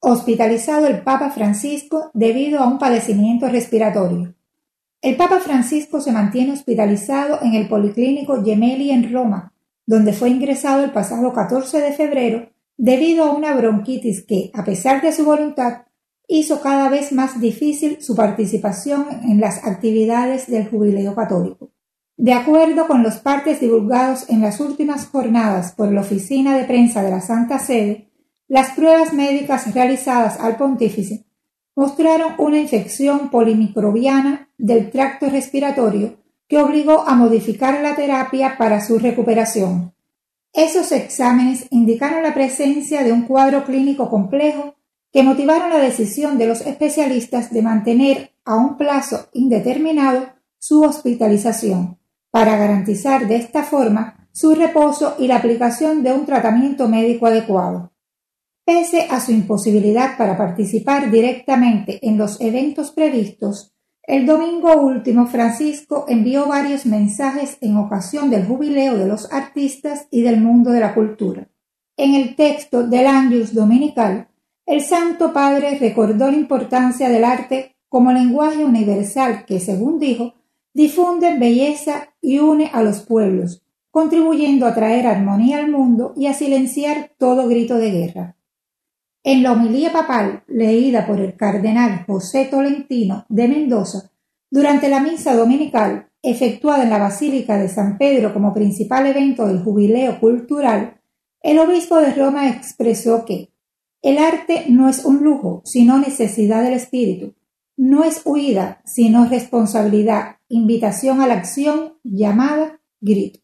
hospitalizado el Papa Francisco debido a un padecimiento respiratorio. El Papa Francisco se mantiene hospitalizado en el Policlínico Gemelli en Roma, donde fue ingresado el pasado 14 de febrero debido a una bronquitis que, a pesar de su voluntad, hizo cada vez más difícil su participación en las actividades del Jubileo Católico. De acuerdo con los partes divulgados en las últimas jornadas por la Oficina de Prensa de la Santa Sede, las pruebas médicas realizadas al pontífice mostraron una infección polimicrobiana del tracto respiratorio que obligó a modificar la terapia para su recuperación. Esos exámenes indicaron la presencia de un cuadro clínico complejo que motivaron la decisión de los especialistas de mantener a un plazo indeterminado su hospitalización, para garantizar de esta forma su reposo y la aplicación de un tratamiento médico adecuado. Pese a su imposibilidad para participar directamente en los eventos previstos, el domingo último Francisco envió varios mensajes en ocasión del jubileo de los artistas y del mundo de la cultura. En el texto del Agnus Dominical, el Santo Padre recordó la importancia del arte como lenguaje universal que, según dijo, difunde belleza y une a los pueblos, contribuyendo a traer armonía al mundo y a silenciar todo grito de guerra. En la homilía papal, leída por el cardenal José Tolentino de Mendoza, durante la misa dominical, efectuada en la Basílica de San Pedro como principal evento del jubileo cultural, el obispo de Roma expresó que el arte no es un lujo, sino necesidad del espíritu, no es huida, sino responsabilidad, invitación a la acción, llamada, grito.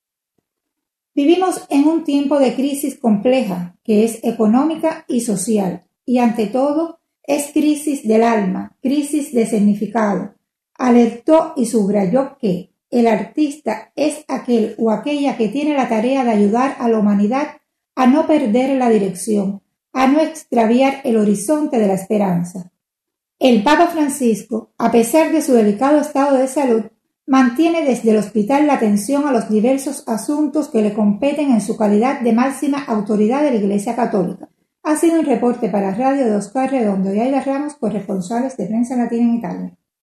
Vivimos en un tiempo de crisis compleja, que es económica y social, y ante todo es crisis del alma, crisis de significado. Alertó y subrayó que el artista es aquel o aquella que tiene la tarea de ayudar a la humanidad a no perder la dirección, a no extraviar el horizonte de la esperanza. El Papa Francisco, a pesar de su delicado estado de salud, mantiene desde el hospital la atención a los diversos asuntos que le competen en su calidad de máxima autoridad de la Iglesia Católica. Ha sido un reporte para Radio de Oscar Redondo y Aida Ramos, corresponsales de Prensa Latina en Italia.